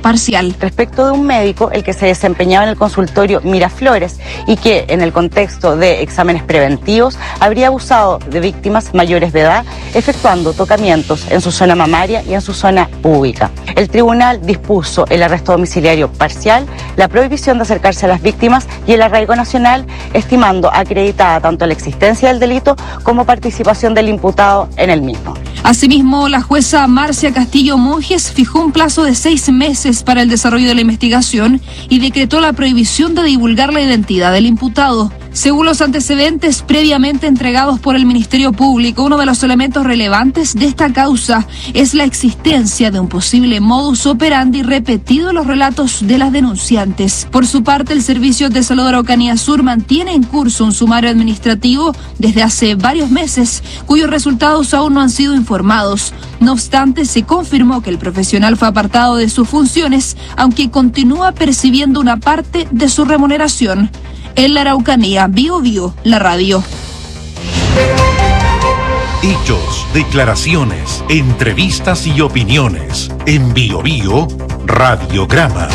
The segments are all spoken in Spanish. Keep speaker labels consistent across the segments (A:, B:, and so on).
A: parcial.
B: Respecto de un médico, el que se desempeñaba en el consultorio Miraflores y que en el contexto de exámenes preventivos habría abusado de víctimas mayores de edad, efectuando tocamientos en su zona mamaria y en su zona púbica. El tribunal dispuso el arresto domiciliario parcial, la prohibición de acercarse a las víctimas y el arraigo nacional, estimando acreditada tanto la existencia del delito como participación del imputado en el mismo.
A: Asimismo, la jueza Marcia Castillo Monjes fijó un plazo de 6 meses para el desarrollo de la investigación y decretó la prohibición de divulgar la identidad del imputado. Según los antecedentes previamente entregados por el Ministerio Público, uno de los elementos relevantes de esta causa es la existencia de un posible modus operandi repetido en los relatos de las denunciantes. Por su parte, el Servicio de Salud de Araucanía Sur mantiene en curso un sumario administrativo desde hace varios meses, cuyos resultados aún no han sido informados. No obstante, se confirmó que el profesional fue apartado de sus funciones, aunque continúa percibiendo una parte de su remuneración. En la Araucanía, Bio, la radio.
C: Hechos, declaraciones, entrevistas y opiniones. En Bio, Radiograma.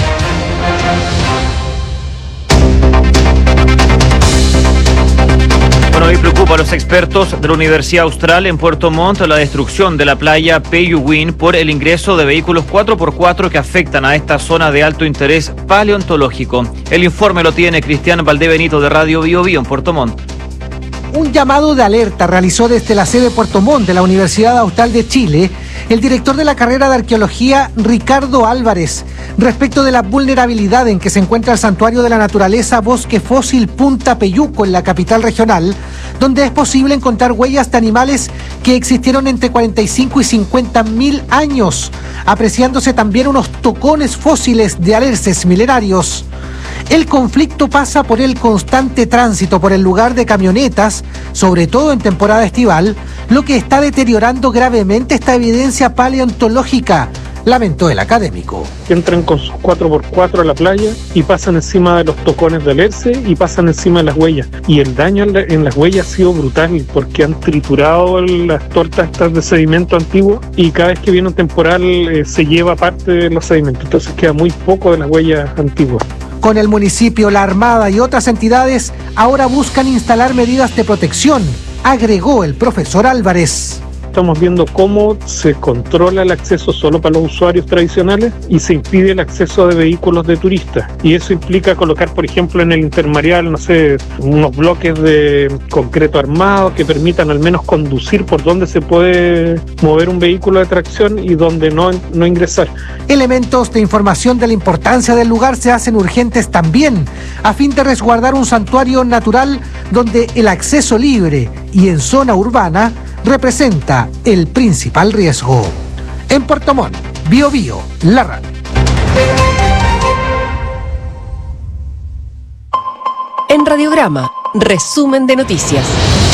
D: Bueno, hoy preocupa a los expertos de la Universidad Austral en Puerto Montt la destrucción de la playa Peyúguin por el ingreso de vehículos 4x4 que afectan a esta zona de alto interés paleontológico. El informe lo tiene Cristian Valdebenito de Radio Bio en Puerto Montt.
E: Un llamado de alerta realizó desde la sede Puerto Montt de la Universidad Austral de Chile el director de la carrera de arqueología, Ricardo Álvarez, respecto de la vulnerabilidad en que se encuentra el Santuario de la Naturaleza Bosque Fósil Punta Peyuco en la capital regional, donde es posible encontrar huellas de animales que existieron entre 45 y 50 mil años, apreciándose también unos tocones fósiles de alerces milenarios. El conflicto pasa por el constante tránsito por el lugar de camionetas, sobre todo en temporada estival, lo que está deteriorando gravemente esta evidencia paleontológica, lamentó el académico.
F: Entran con sus 4x4 a la playa y pasan encima de los tocones de alerce y pasan encima de las huellas. Y el daño en las huellas ha sido brutal porque han triturado las tortas estas de sedimento antiguo y cada vez que viene un temporal se lleva parte de los sedimentos. Entonces queda muy poco de las huellas antiguas.
E: Con el municipio, la Armada y otras entidades ahora buscan instalar medidas de protección, agregó el profesor Álvarez.
F: Estamos viendo cómo se controla el acceso solo para los usuarios tradicionales y se impide el acceso de vehículos de turistas. Y eso implica colocar, por ejemplo, en el intermareal, unos bloques de concreto armado que permitan al menos conducir por donde se puede mover un vehículo de tracción y donde no ingresar.
E: Elementos de información de la importancia del lugar se hacen urgentes también, a fin de resguardar un santuario natural donde el acceso libre y en zona urbana representa el principal riesgo. En Puerto Montt, Bio, la radio.
G: En Radiograma, resumen de noticias.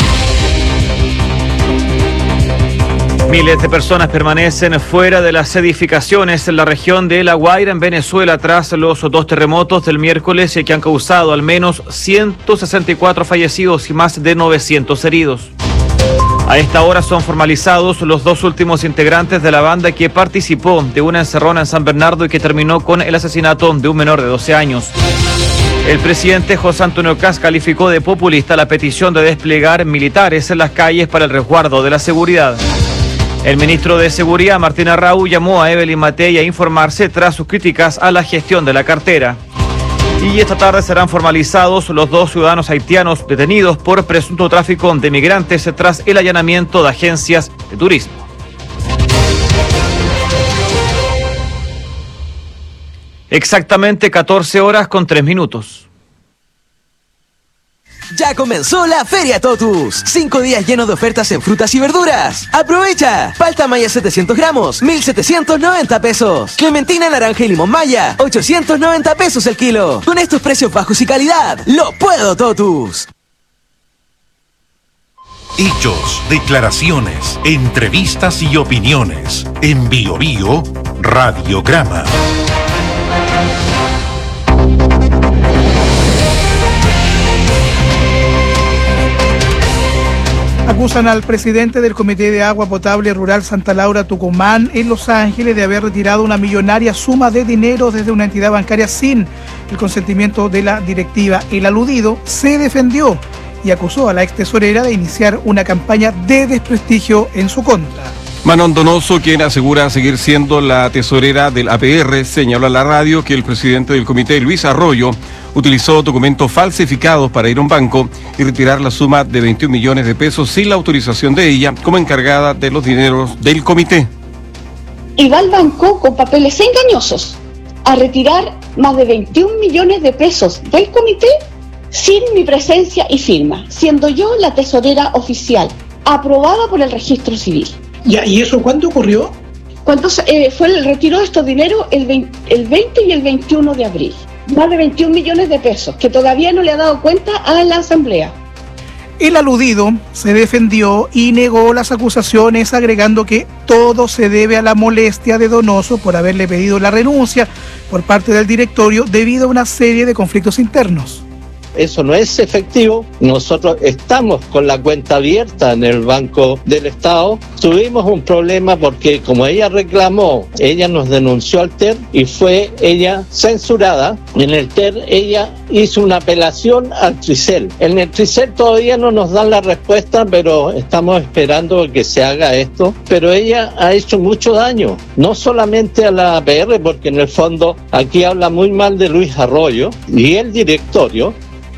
D: Miles de personas permanecen fuera de las edificaciones en la región de La Guaira, en Venezuela, tras los 2 terremotos del miércoles que han causado al menos 164 fallecidos y más de 900 heridos. A esta hora son formalizados los 2 últimos integrantes de la banda que participó de una encerrona en San Bernardo y que terminó con el asesinato de un menor de 12 años. El presidente José Antonio Kast calificó de populista la petición de desplegar militares en las calles para el resguardo de la seguridad. El ministro de Seguridad, Martín Arrau, llamó a Evelyn Matei a informarse tras sus críticas a la gestión de la cartera. Y esta tarde serán formalizados los 2 ciudadanos haitianos detenidos por presunto tráfico de migrantes tras el allanamiento de agencias de turismo. Exactamente 14 horas con 3 minutos.
H: Ya comenzó la Feria Totus. 5 días llenos de ofertas en frutas y verduras. ¡Aprovecha! Palta maya 700 gramos, 1.790 pesos. Clementina, naranja y limón maya, 890 pesos el kilo. Con estos precios bajos y calidad, ¡lo puedo, Totus!
C: Hechos, declaraciones, entrevistas y opiniones. En Bio, Radiograma.
I: Acusan al presidente del Comité de Agua Potable Rural Santa Laura Tucumán en Los Ángeles de haber retirado una millonaria suma de dinero desde una entidad bancaria sin el consentimiento de la directiva. El aludido se defendió y acusó a la ex tesorera de iniciar una campaña de desprestigio en su contra.
J: Manon Donoso, quien asegura seguir siendo la tesorera del APR, señaló a la radio que el presidente del comité, Luis Arroyo, utilizó documentos falsificados para ir a un banco y retirar la suma de 21 millones de pesos sin la autorización de ella como encargada de los dineros del comité.
K: Y va al banco con papeles engañosos a retirar más de 21 millones de pesos del comité sin mi presencia y firma, siendo yo la tesorera oficial, aprobada por el registro civil.
I: Ya, ¿y eso cuándo ocurrió?
K: Cuando fue el retiro de estos dineros el 20 y el 21 de abril. Más de 21 millones de pesos, que todavía no le ha dado cuenta a la Asamblea.
I: El aludido se defendió y negó las acusaciones, agregando que todo se debe a la molestia de Donoso por haberle pedido la renuncia por parte del directorio debido a una serie de conflictos internos.
L: Eso no es efectivo. Nosotros estamos con la cuenta abierta en el Banco del Estado. Tuvimos un problema porque como ella reclamó, ella nos denunció al TER y fue ella censurada. En el TER ella hizo una apelación al Tricel. En el Tricel todavía no nos dan la respuesta, pero estamos esperando que se haga esto. Pero ella ha hecho mucho daño, no solamente a la APR, porque en el fondo aquí habla muy mal de Luis Arroyo y el directorio.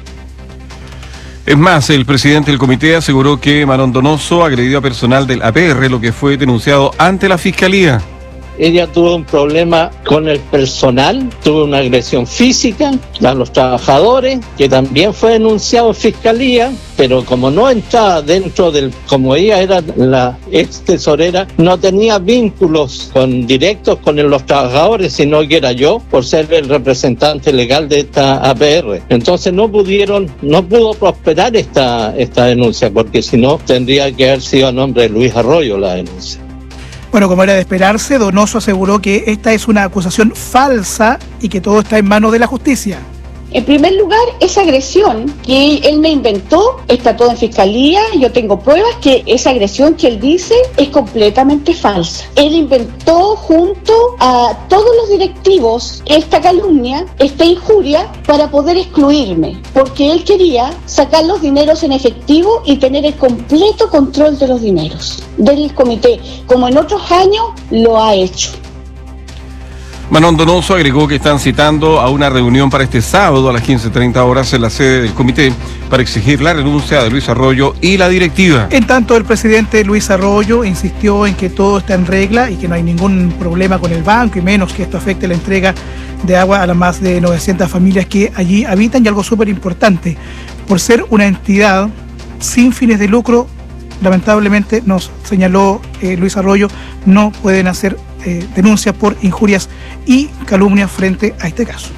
J: Es más, el presidente del comité aseguró que Manon Donoso agredió a personal del APR, lo que fue denunciado ante la Fiscalía.
L: Ella tuvo un problema con el personal, tuvo una agresión física a los trabajadores, que también fue denunciado en Fiscalía, pero como no entraba dentro del, como ella era la ex tesorera, no tenía vínculos directos con los trabajadores, sino que era yo, por ser el representante legal de esta APR. Entonces no pudo prosperar esta denuncia, porque si no tendría que haber sido a nombre de Luis Arroyo la denuncia.
I: Bueno, como era de esperarse, Donoso aseguró que esta es una acusación falsa y que todo está en manos de la justicia.
K: En primer lugar, esa agresión que él me inventó, está todo en Fiscalía, yo tengo pruebas que esa agresión que él dice es completamente falsa. Él inventó junto a todos los directivos esta calumnia, esta injuria, para poder excluirme, porque él quería sacar los dineros en efectivo y tener el completo control de los dineros del comité, como en otros años lo ha hecho.
J: Manon Donoso agregó que están citando a una reunión para este sábado a las 15:30 horas en la sede del comité para exigir la renuncia de Luis Arroyo y la directiva.
I: En tanto, el presidente Luis Arroyo insistió en que todo está en regla y que no hay ningún problema con el banco y menos que esto afecte la entrega de agua a las más de 900 familias que allí habitan. Y algo súper importante, por ser una entidad sin fines de lucro, lamentablemente nos señaló Luis Arroyo, no pueden hacer denuncias por injurias y calumnias frente a este caso.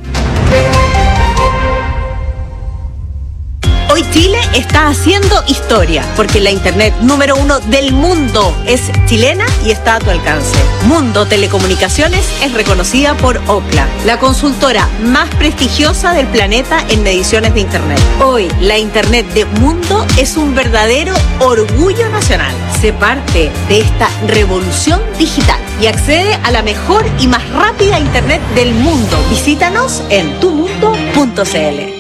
M: Hoy Chile está haciendo historia, porque la internet número 1 del mundo es chilena y está a tu alcance. Mundo Telecomunicaciones es reconocida por Ookla, la consultora más prestigiosa del planeta en mediciones de internet. Hoy, la internet de Mundo es un verdadero orgullo nacional. Sé parte de esta revolución digital y accede a la mejor y más rápida internet del mundo. Visítanos en tumundo.cl.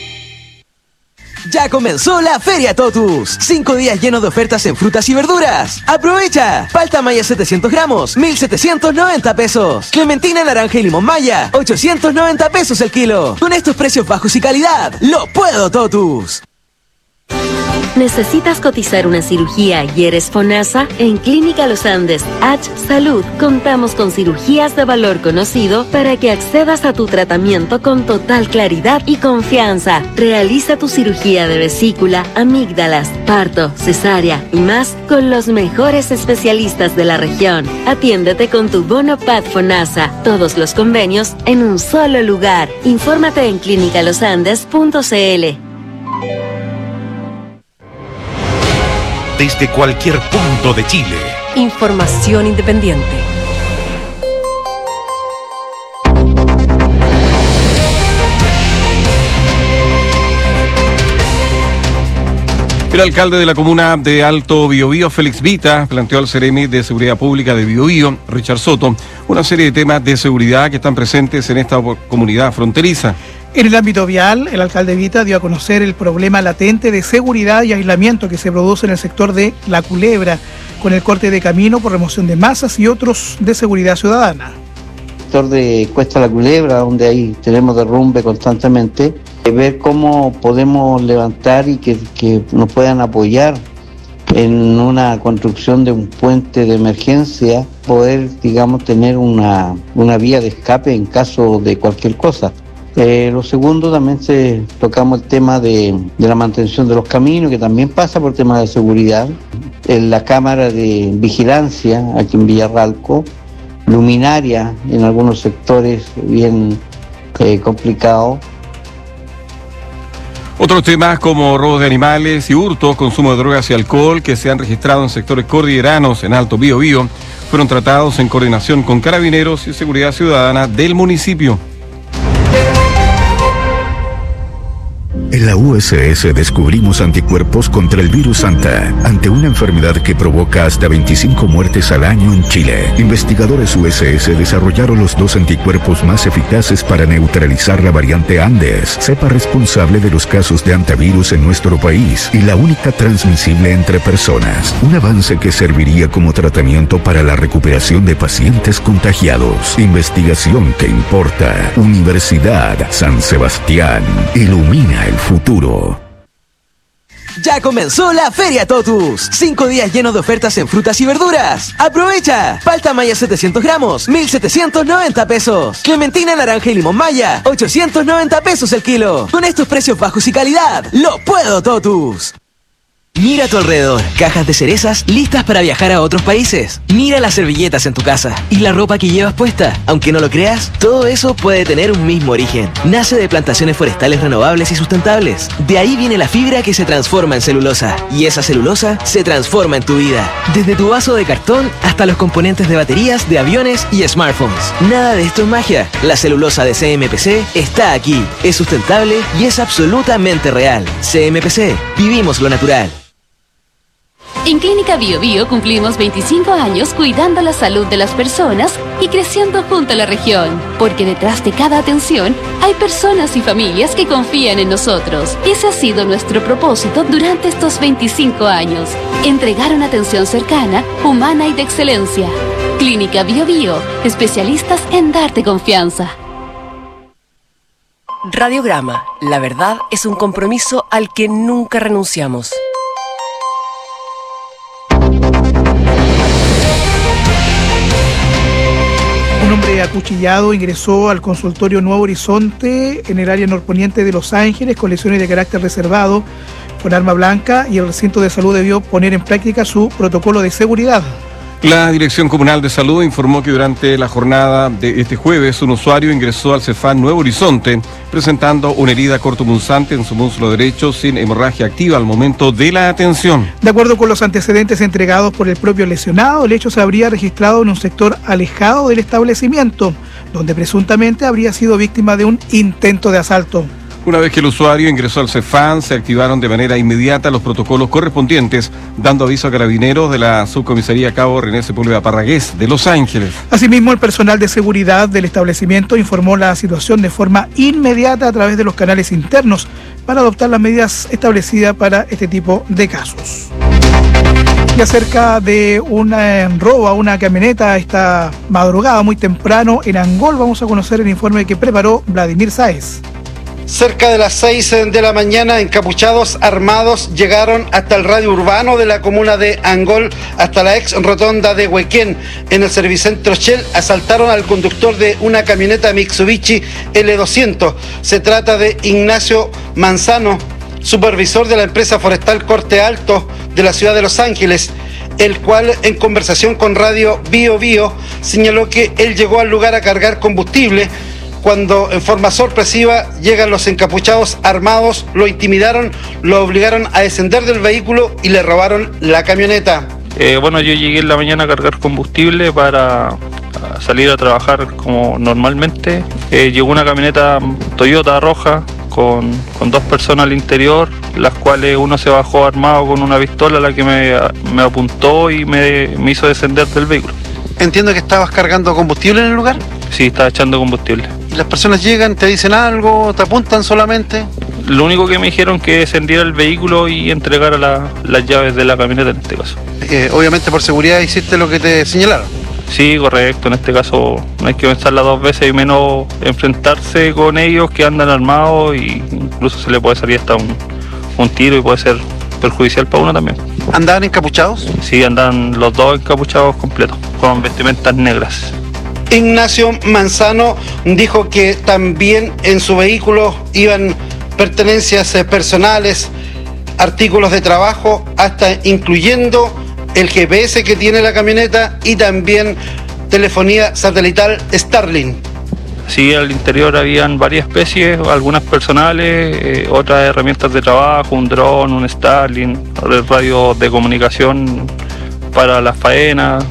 H: Ya comenzó la Feria Totus. 5 días llenos de ofertas en frutas y verduras. ¡Aprovecha! Palta maya 700 gramos, 1.790 pesos. Clementina, naranja y limón maya, 890 pesos el kilo. Con estos precios bajos y calidad, ¡lo puedo, Totus!
N: ¿Necesitas cotizar una cirugía y eres FONASA? En Clínica Los Andes, H Salud, contamos con cirugías de valor conocido para que accedas a tu tratamiento con total claridad y confianza. Realiza tu cirugía de vesícula, amígdalas, parto, cesárea y más con los mejores especialistas de la región. Atiéndete con tu bono PAD FONASA. Todos los convenios en un solo lugar. Infórmate en clinicalosandes.cl.
C: Desde cualquier punto de Chile.
G: Información independiente.
J: El alcalde de la comuna de Alto Biobío, Félix Vita, planteó al Ceremi de Seguridad Pública de Biobío, Richard Soto, una serie de temas de seguridad que están presentes en esta comunidad fronteriza.
I: En el ámbito vial, el alcalde Vita dio a conocer el problema latente de seguridad y aislamiento que se produce en el sector de La Culebra, con el corte de camino por remoción de masas y otros de seguridad ciudadana.
O: El sector de Cuesta La Culebra, donde ahí tenemos derrumbe constantemente, ver cómo podemos levantar y que nos puedan apoyar en una construcción de un puente de emergencia, poder, digamos, tener una vía de escape en caso de cualquier cosa. Lo segundo, también tocamos el tema de la mantención de los caminos, que también pasa por temas de seguridad. En la cámara de vigilancia aquí en Villarralco, luminaria en algunos sectores bien complicados.
J: Otros temas como robos de animales y hurtos, consumo de drogas y alcohol que se han registrado en sectores cordilleranos en Alto Biobío fueron tratados en coordinación con Carabineros y Seguridad Ciudadana del municipio.
P: En la USS descubrimos anticuerpos contra el virus Anta, ante una enfermedad que provoca hasta 25 muertes al año en Chile. Investigadores USS desarrollaron los 2 anticuerpos más eficaces para neutralizar la variante Andes, cepa responsable de los casos de antivirus en nuestro país y la única transmisible entre personas. Un avance que serviría como tratamiento para la recuperación de pacientes contagiados. Investigación que importa. Universidad San Sebastián. Ilumina el futuro.
H: Ya comenzó la Feria Totus. 5 días llenos de ofertas en frutas y verduras. ¡Aprovecha! Palta maya 700 gramos, 1.790 pesos. Clementina, naranja y limón maya, 890 pesos el kilo. Con estos precios bajos y calidad, ¡lo puedo, Totus! Mira a tu alrededor, cajas de cerezas listas para viajar a otros países. Mira las servilletas en tu casa y la ropa que llevas puesta. Aunque no lo creas, todo eso puede tener un mismo origen. Nace de plantaciones forestales renovables y sustentables. De ahí viene la fibra que se transforma en celulosa. Y esa celulosa se transforma en tu vida. Desde tu vaso de cartón hasta los componentes de baterías, de aviones y smartphones. Nada de esto es magia. La celulosa de CMPC está aquí. Es sustentable y es absolutamente real. CMPC, vivimos lo natural.
Q: En Clínica Biobío cumplimos 25 años cuidando la salud de las personas y creciendo junto a la región. Porque detrás de cada atención hay personas y familias que confían en nosotros. Ese ha sido nuestro propósito durante estos 25 años. Entregar una atención cercana, humana y de excelencia. Clínica Biobío, especialistas en darte confianza.
G: Radiograma, la verdad es un compromiso al que nunca renunciamos.
I: Un hombre acuchillado ingresó al consultorio Nuevo Horizonte en el área norponiente de Los Ángeles con lesiones de carácter reservado con arma blanca y el recinto de salud debió poner en práctica su protocolo de seguridad.
J: La Dirección Comunal de Salud informó que durante la jornada de este jueves un usuario ingresó al Cefam Nuevo Horizonte presentando una herida cortopunzante en su muslo derecho sin hemorragia activa al momento de la atención.
I: De acuerdo con los antecedentes entregados por el propio lesionado, el hecho se habría registrado en un sector alejado del establecimiento, donde presuntamente habría sido víctima de un intento de asalto.
J: Una vez que el usuario ingresó al Cefam, se activaron de manera inmediata los protocolos correspondientes, dando aviso a Carabineros de la Subcomisaría Cabo René Sepúlveda Parragués de Los Ángeles.
I: Asimismo, el personal de seguridad del establecimiento informó la situación de forma inmediata a través de los canales internos para adoptar las medidas establecidas para este tipo de casos. Y acerca de un robo a una camioneta esta madrugada muy temprano en Angol, vamos a conocer el informe que preparó Vladimir Sáez.
R: Cerca de las 6 de la mañana, encapuchados armados llegaron hasta el radio urbano de la comuna de Angol, hasta la ex rotonda de Huequén. En el servicentro Shell asaltaron al conductor de una camioneta Mitsubishi L200. Se trata de Ignacio Manzano, supervisor de la empresa forestal Corte Alto de la ciudad de Los Ángeles, el cual en conversación con Radio Biobío señaló que él llegó al lugar a cargar combustible cuando en forma sorpresiva llegan los encapuchados armados, lo intimidaron, lo obligaron a descender del vehículo y le robaron la camioneta.
S: Yo llegué en la mañana a cargar combustible para salir a trabajar como normalmente. Llegó una camioneta Toyota roja con 2 personas al interior, las cuales uno se bajó armado con una pistola, la que me apuntó y me hizo descender del vehículo.
R: Entiendo que estabas cargando combustible en el lugar.
S: Sí, estaba echando combustible.
R: ¿Y las personas llegan, te dicen algo, te apuntan solamente?
S: Lo único que me dijeron que descendiera el vehículo y entregara las llaves de la camioneta en este caso.
R: Obviamente por seguridad hiciste lo que te señalaron.
S: Sí, correcto, en este caso no hay que pensarla 2 veces y menos enfrentarse con ellos que andan armados, y incluso se le puede salir hasta un tiro y puede ser perjudicial para uno también.
R: ¿Andaban encapuchados?
S: Sí, andan los 2 encapuchados completos, con vestimentas negras.
R: Ignacio Manzano dijo que también en su vehículo iban pertenencias personales, artículos de trabajo, hasta incluyendo el GPS que tiene la camioneta y también telefonía satelital Starlink.
S: Sí, al interior habían varias especies, algunas personales, otras herramientas de trabajo, un dron, un Starlink, radio de comunicación para las faenas,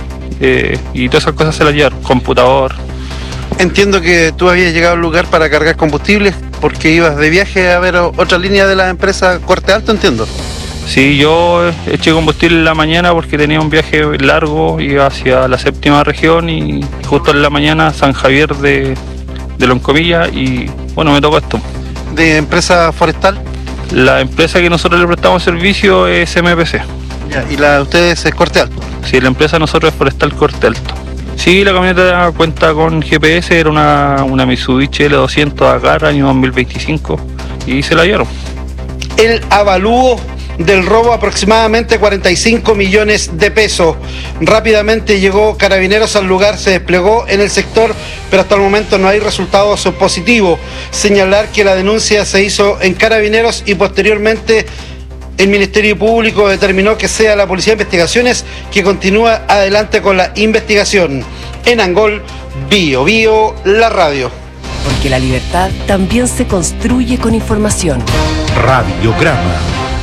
S: y todas esas cosas se las llevaron, computador.
R: Entiendo que tú habías llegado al lugar para cargar combustible porque ibas de viaje a ver otra línea de la empresa Corte Alto, entiendo.
S: Sí, yo eché combustible en la mañana porque tenía un viaje largo, iba hacia la 7ª región y justo en la mañana San Javier de Loncomilla, y bueno, me tocó esto.
R: ¿De empresa forestal?
S: La empresa que nosotros le prestamos servicio es MPC.
R: Ya, ¿y la de ustedes es Corte Alto?
S: Sí, la empresa de nosotros es Forestal Corte Alto. Sí, la camioneta cuenta con GPS, era una Mitsubishi L200 Agar año 2025 y se la llevaron.
R: El avalúo del robo, aproximadamente 45 millones de pesos. Rápidamente llegó Carabineros al lugar, se desplegó en el sector, pero hasta el momento no hay resultados positivos. Señalar que la denuncia se hizo en Carabineros y posteriormente el Ministerio Público determinó que sea la Policía de Investigaciones que continúa adelante con la investigación. En Angol, Bio Bio, la radio.
G: Porque la libertad también se construye con información.
C: Radiograma.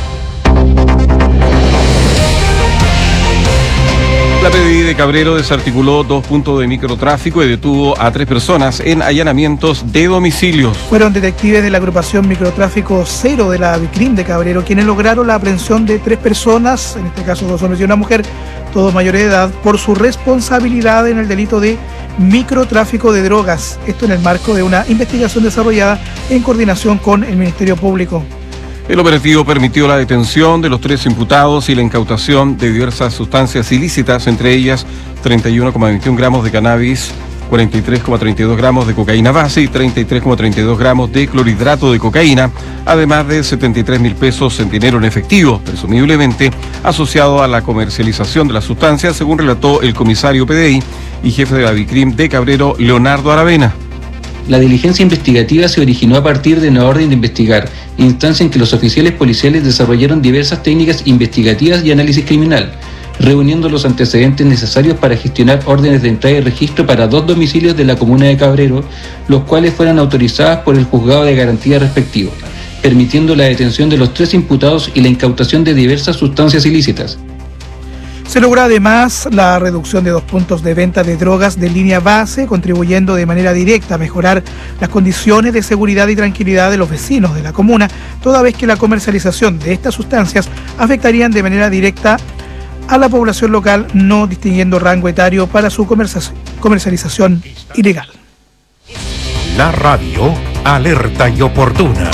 J: La PDI de Cabrero desarticuló 2 puntos de microtráfico y detuvo a 3 personas en allanamientos de domicilios.
I: Fueron detectives de la agrupación Microtráfico Cero de la Vicrim de Cabrero quienes lograron la aprehensión de 3 personas, en este caso 2 hombres y una mujer, todos mayores de edad, por su responsabilidad en el delito de microtráfico de drogas. Esto en el marco de una investigación desarrollada en coordinación con el Ministerio Público.
J: El operativo permitió la detención de los 3 imputados y la incautación de diversas sustancias ilícitas, entre ellas 31,21 gramos de cannabis, 43,32 gramos de cocaína base y 33,32 gramos de clorhidrato de cocaína, además de 73.000 pesos en dinero en efectivo, presumiblemente asociado a la comercialización de las sustancias, según relató el comisario PDI y jefe de la Vicrim de Cabrero, Leonardo Aravena.
T: La diligencia investigativa se originó a partir de una orden de investigar, instancia en que los oficiales policiales desarrollaron diversas técnicas investigativas y análisis criminal, reuniendo los antecedentes necesarios para gestionar órdenes de entrada y registro para 2 domicilios de la comuna de Cabrero, los cuales fueron autorizadas por el juzgado de garantía respectivo, permitiendo la detención de los 3 imputados y la incautación de diversas sustancias ilícitas.
I: Se logró además la reducción de 2 puntos de venta de drogas de línea base, contribuyendo de manera directa a mejorar las condiciones de seguridad y tranquilidad de los vecinos de la comuna, toda vez que la comercialización de estas sustancias afectarían de manera directa a la población local, no distinguiendo rango etario para su comercialización ilegal.
C: La radio, alerta y oportuna.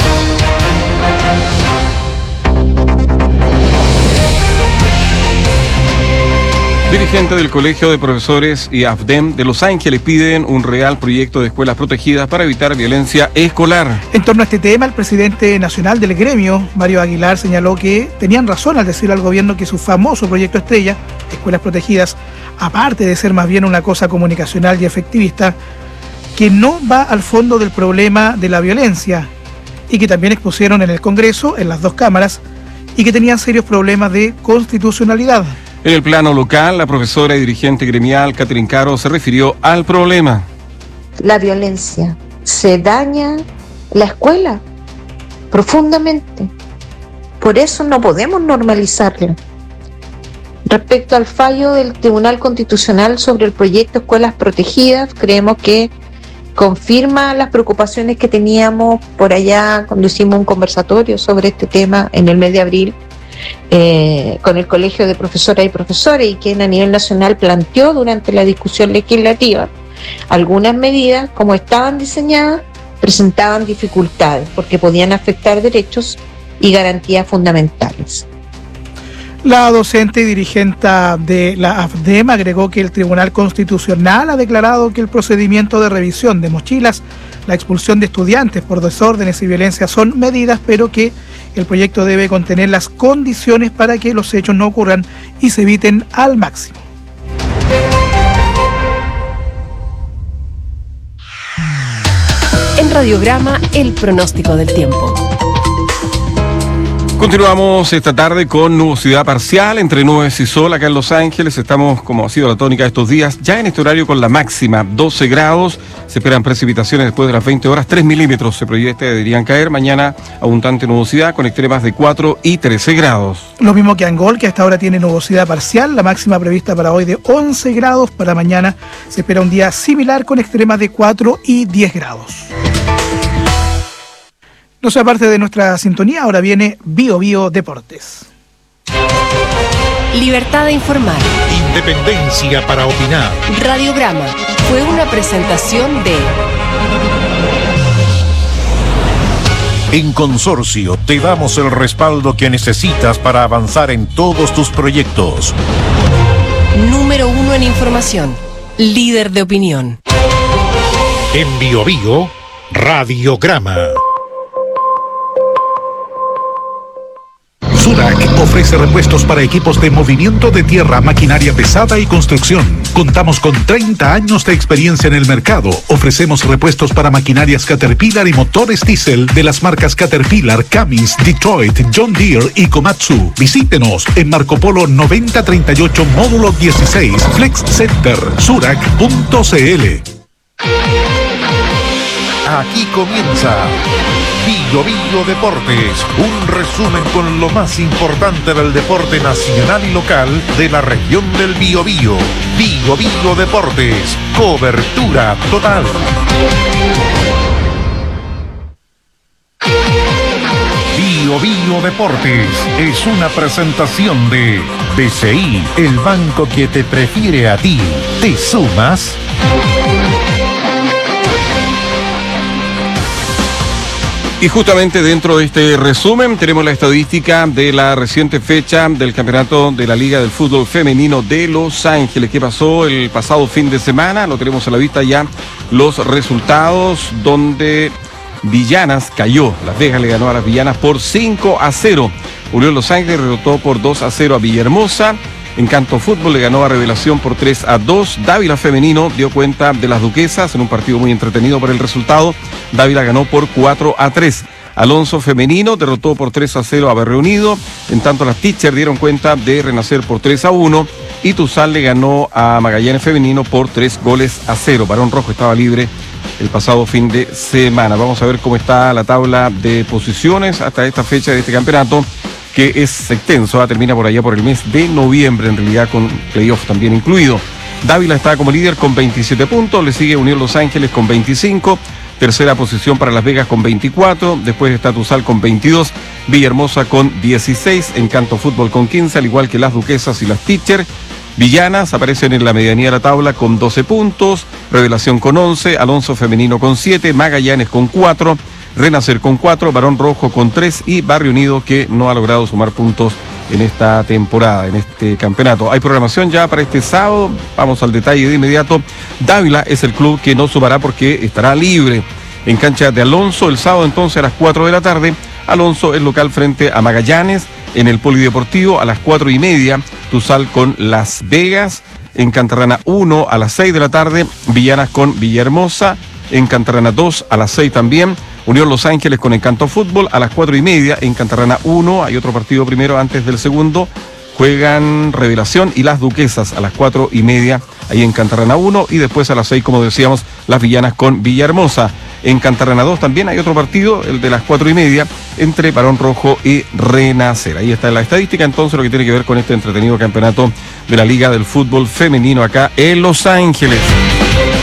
J: Dirigentes del Colegio de Profesores y AFDEM de Los Ángeles piden un real proyecto de escuelas protegidas para evitar violencia escolar.
I: En torno a este tema, el presidente nacional del gremio, Mario Aguilar, señaló que tenían razón al decir al gobierno que su famoso proyecto estrella, Escuelas Protegidas, aparte de ser más bien una cosa comunicacional y efectivista, que no va al fondo del problema de la violencia y que también expusieron en el Congreso, en las 2 cámaras, y que tenían serios problemas de constitucionalidad.
J: En el plano local, la profesora y dirigente gremial Catherine Caro se refirió al problema.
U: La violencia se daña la escuela profundamente. Por eso no podemos normalizarla. Respecto al fallo del Tribunal Constitucional sobre el proyecto Escuelas Protegidas, creemos que confirma las preocupaciones que teníamos por allá cuando hicimos un conversatorio sobre este tema en el mes de abril con el Colegio de Profesoras y Profesores, y quien a nivel nacional planteó durante la discusión legislativa algunas medidas, como estaban diseñadas, presentaban dificultades porque podían afectar derechos y garantías fundamentales.
I: La docente y dirigente de la AFDEM agregó que el Tribunal Constitucional ha declarado que el procedimiento de revisión de mochilas, la expulsión de estudiantes por desórdenes y violencia son medidas, pero que el proyecto debe contener las condiciones para que los hechos no ocurran y se eviten al máximo.
G: En Radiograma, el pronóstico del tiempo.
J: Continuamos esta tarde con nubosidad parcial, entre nubes y sol acá en Los Ángeles. Estamos, como ha sido la tónica de estos días, ya en este horario con la máxima 12 grados. Se esperan precipitaciones después de las 20 horas, 3 milímetros se proyecta deberían caer. Mañana abundante nubosidad con extremas de 4 y 13 grados.
I: Lo mismo que Angol, que hasta ahora tiene nubosidad parcial. La máxima prevista para hoy de 11 grados. Para mañana se espera un día similar con extremas de 4 y 10 grados. No sea parte de nuestra sintonía, ahora viene Bio Bio Deportes.
G: Libertad de informar.
C: Independencia para opinar.
G: Radiograma fue una presentación de...
C: En Consorcio te damos el respaldo que necesitas para avanzar en todos tus proyectos.
G: Número 1 en información. Líder de opinión.
C: En Bio Bio, Radiograma. Surac ofrece repuestos para equipos de movimiento de tierra, maquinaria pesada y construcción. Contamos con 30 años de experiencia en el mercado. Ofrecemos repuestos para maquinarias Caterpillar y motores diésel de las marcas Caterpillar, Cummins, Detroit, John Deere y Komatsu. Visítenos en Marco Polo 9038 módulo 16, Flex Center, surac.cl. Aquí comienza Bio Bio Deportes, un resumen con lo más importante del deporte nacional y local de la región del Biobío. Bio Bio Deportes, cobertura total. Bio Bio Deportes es una presentación de BCI, el banco que te prefiere a ti. ¿Te sumas?
J: Y justamente dentro de este resumen tenemos la estadística de la reciente fecha del campeonato de la Liga del Fútbol Femenino de Los Ángeles. ¿Qué pasó el pasado fin de semana? Lo tenemos a la vista ya los resultados, donde Villanas cayó. Las Vegas le ganó a las Villanas por 5-0. Unión Los Ángeles derrotó por 2-0 a Villahermosa. Encanto Fútbol le ganó a Revelación por 3-2. Dávila Femenino dio cuenta de las Duquesas en un partido muy entretenido por el resultado. Dávila ganó por 4-3. Alonso Femenino derrotó por 3-0 a Barrio Unido. En tanto, las Teachers dieron cuenta de Renacer por 3-1. Y Tuzal le ganó a Magallanes Femenino por 3-0. Barón Rojo estaba libre el pasado fin de semana. Vamos a ver cómo está la tabla de posiciones hasta esta fecha de este campeonato, que es extenso, termina por allá por el mes de noviembre, en realidad con playoff también incluido. Dávila está como líder con 27 puntos, le sigue Unión Los Ángeles con 25, tercera posición para Las Vegas con 24, después está Tuzal con 22, Villahermosa con 16, Encanto Fútbol con 15, al igual que las Duquesas y las Teachers. Villanas aparecen en la medianía de la tabla con 12 puntos, Revelación con 11, Alonso Femenino con 7, Magallanes con 4, Renacer con 4, Barón Rojo con 3 y Barrio Unido, que no ha logrado sumar puntos en esta temporada, en este campeonato. Hay programación ya para este sábado, vamos al detalle de inmediato. Dávila es el club que no sumará porque estará libre. En cancha de Alonso, el sábado entonces a las 4 de la tarde, Alonso es local frente a Magallanes. En el Polideportivo a las 4:30, Tuzal con Las Vegas. En Cantarrana 1 a las 6 de la tarde, Villanas con Villahermosa. En Cantarrana 2 a las 6 también, Unión Los Ángeles con Encanto Fútbol. A las 4:30 en Cantarrana 1, hay otro partido primero antes del segundo, juegan Revelación y las Duquesas a las 4:30 ahí en Cantarrana 1, y después a las 6, como decíamos, las Villanas con Villahermosa. En Cantarrana 2 también hay otro partido, el de las 4:30, entre Barón Rojo y Renacer. Ahí está la estadística, entonces, lo que tiene que ver con este entretenido campeonato de la Liga del Fútbol Femenino acá en Los Ángeles.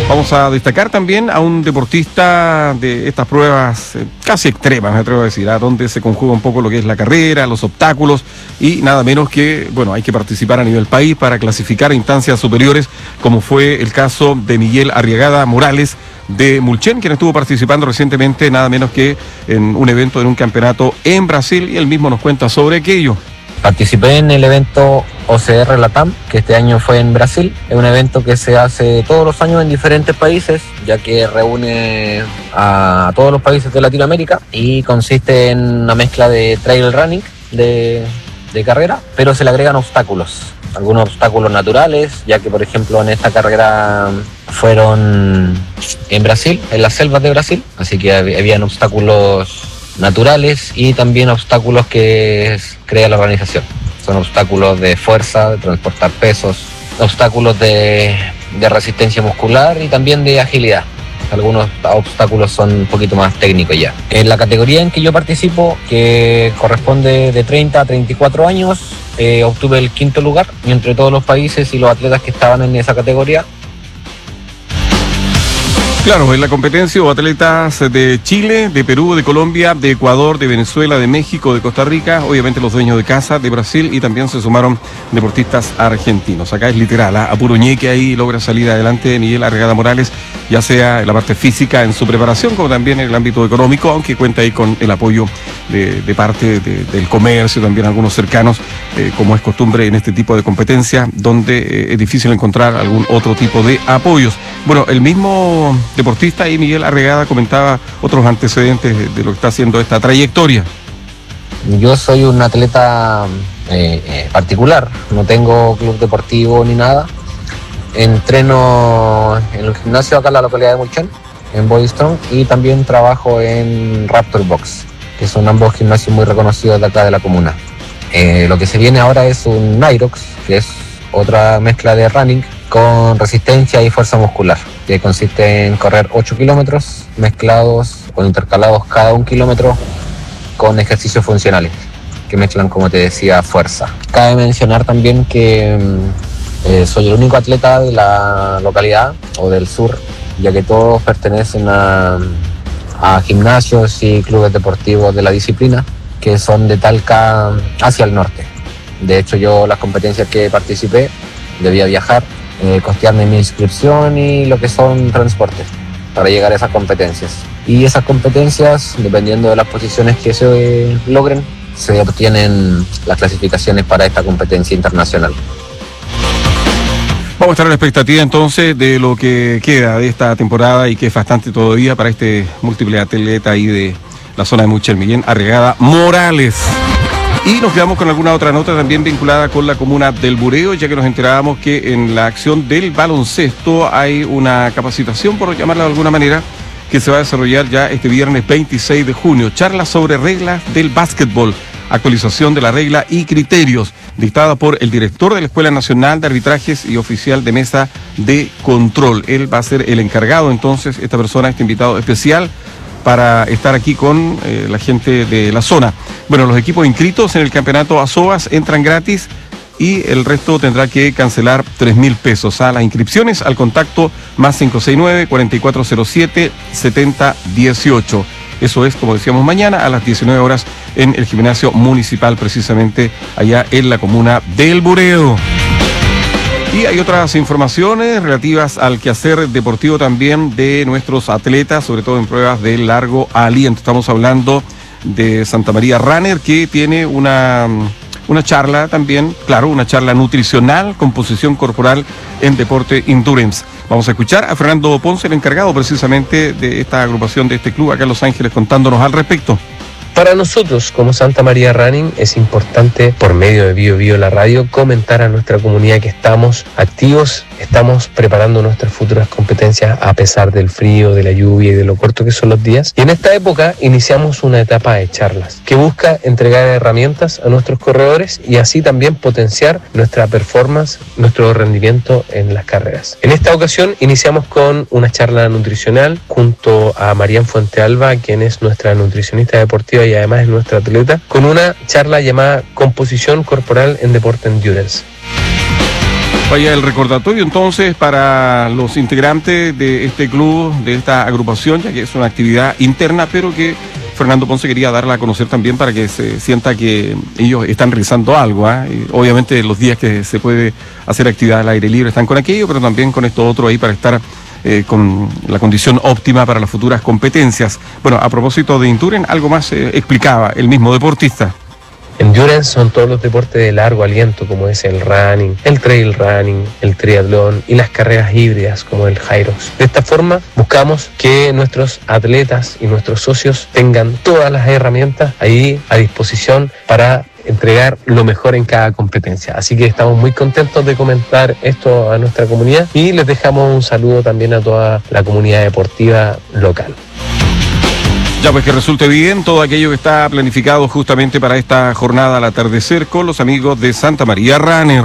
J: Vamos a destacar también a un deportista de estas pruebas casi extremas, me atrevo a decir, donde se conjuga un poco lo que es la carrera, los obstáculos y nada menos que, bueno, hay que participar a nivel país para clasificar a instancias superiores, como fue el caso de Miguel Arriagada Morales de Mulchen, quien estuvo participando recientemente nada menos que en un evento, en un campeonato en Brasil, y él mismo nos cuenta sobre aquello.
B: Participé en el evento OCR Latam, que este año fue en Brasil. Es un evento que se hace todos los años en diferentes países, ya que reúne a todos los países de Latinoamérica y consiste en una mezcla de trail running, de carrera, pero se le agregan obstáculos. Algunos obstáculos naturales, ya que por ejemplo en esta carrera fueron en Brasil, en las selvas de Brasil, así que habían obstáculos naturales y también obstáculos que crea la organización. Son obstáculos de fuerza, de transportar pesos, obstáculos de resistencia muscular y también de agilidad. Algunos obstáculos son un poquito más técnicos ya. En la categoría en que yo participo, que corresponde de 30 a 34 años, obtuve el 5º lugar entre todos los países y los atletas que estaban en esa categoría.
J: Claro, en la competencia hubo atletas de Chile, de Perú, de Colombia, de Ecuador, de Venezuela, de México, de Costa Rica, obviamente los dueños de casa, de Brasil, y también se sumaron deportistas argentinos. Acá es literal, a puro ñeque ahí logra salir adelante Miguel Arriagada Morales, ya sea en la parte física, en su preparación, como también en el ámbito económico, aunque cuenta ahí con el apoyo de parte del comercio, también algunos cercanos, como es costumbre en este tipo de competencias, donde es difícil encontrar algún otro tipo de apoyos. Bueno, el mismo deportista y Miguel Arriagada comentaba otros antecedentes de lo que está haciendo esta trayectoria.
B: Yo soy un atleta particular, no tengo club deportivo ni nada. Entreno en el gimnasio acá en la localidad de Mulchen, en Body Strong, y también trabajo en Raptor Box, que son ambos gimnasios muy reconocidos de acá de la comuna. Lo que se viene ahora es un Nyrox, que es otra mezcla de running con resistencia y fuerza muscular, que consiste en correr 8 kilómetros mezclados o intercalados cada 1 kilómetro con ejercicios funcionales que mezclan, como te decía, fuerza. Cabe mencionar también que soy el único atleta de la localidad o del sur, ya que todos pertenecen a gimnasios y clubes deportivos de la disciplina que son de Talca hacia el norte. De hecho, yo las competencias que participé debía viajar, costearme mi inscripción y lo que son transportes para llegar a esas competencias. Y esas competencias, dependiendo de las posiciones que se logren, se obtienen las clasificaciones para esta competencia internacional.
J: Vamos a estar a la expectativa entonces de lo que queda de esta temporada, y que es bastante todavía para este múltiple atleta ahí de la zona de Mulchen, Miguel Arriagada Morales. Y nos quedamos con alguna otra nota también vinculada con la comuna del Bureo, ya que nos enterábamos que en la acción del baloncesto hay una capacitación, por llamarla de alguna manera, que se va a desarrollar ya este viernes 26 de junio. Charla sobre reglas del básquetbol, actualización de la regla y criterios, dictada por el director de la Escuela Nacional de Arbitrajes y oficial de mesa de control. Él va a ser el encargado, entonces, esta persona, este invitado especial, para estar aquí con la gente de la zona. Bueno, los equipos inscritos en el campeonato ASOAS entran gratis y el resto tendrá que cancelar 3.000 pesos. A las inscripciones al contacto más 569-4407-7018. Eso es, como decíamos, mañana a las 19 horas en el gimnasio municipal, precisamente allá en la comuna del Bureo. Y hay otras informaciones relativas al quehacer deportivo también de nuestros atletas, sobre todo en pruebas de largo aliento. Estamos hablando de Santa María Runner, que tiene una charla también, claro, una charla nutricional, composición corporal en deporte endurance. Vamos a escuchar a Fernando Ponce, el encargado precisamente de esta agrupación, de este club acá en Los Ángeles, contándonos al respecto.
V: Para nosotros, como Santa María Running, es importante, por medio de Bio Bio la radio, comentar a nuestra comunidad que estamos activos, estamos preparando nuestras futuras competencias a pesar del frío, de la lluvia y de lo corto que son los días. Y en esta época iniciamos una etapa de charlas que busca entregar herramientas a nuestros corredores y así también potenciar nuestra performance, nuestro rendimiento en las carreras. En esta ocasión iniciamos con una charla nutricional junto a Marian Fuentealba, quien es nuestra nutricionista deportiva y además es nuestra atleta, con una charla llamada Composición Corporal en Deporte Endurance.
J: Vaya el recordatorio entonces para los integrantes de este club, de esta agrupación, ya que es una actividad interna, pero que Fernando Ponce quería darla a conocer también para que se sienta que ellos están realizando algo. Obviamente los días que se puede hacer actividad al aire libre están con aquello, pero también con esto otro ahí para estar con la condición óptima para las futuras competencias. Bueno, a propósito de Endurance, algo más explicaba el mismo deportista.
V: Endurance son todos los deportes de largo aliento, como es el running, el trail running, el triatlón y las carreras híbridas, como el Hyrox. De esta forma, buscamos que nuestros atletas y nuestros socios tengan todas las herramientas ahí a disposición para entregar lo mejor en cada competencia. Así que estamos muy contentos de comentar esto a nuestra comunidad y les dejamos un saludo también a toda la comunidad deportiva local.
J: Ya pues que resulte bien todo aquello que está planificado justamente para esta jornada al atardecer con los amigos de Santa María Runner.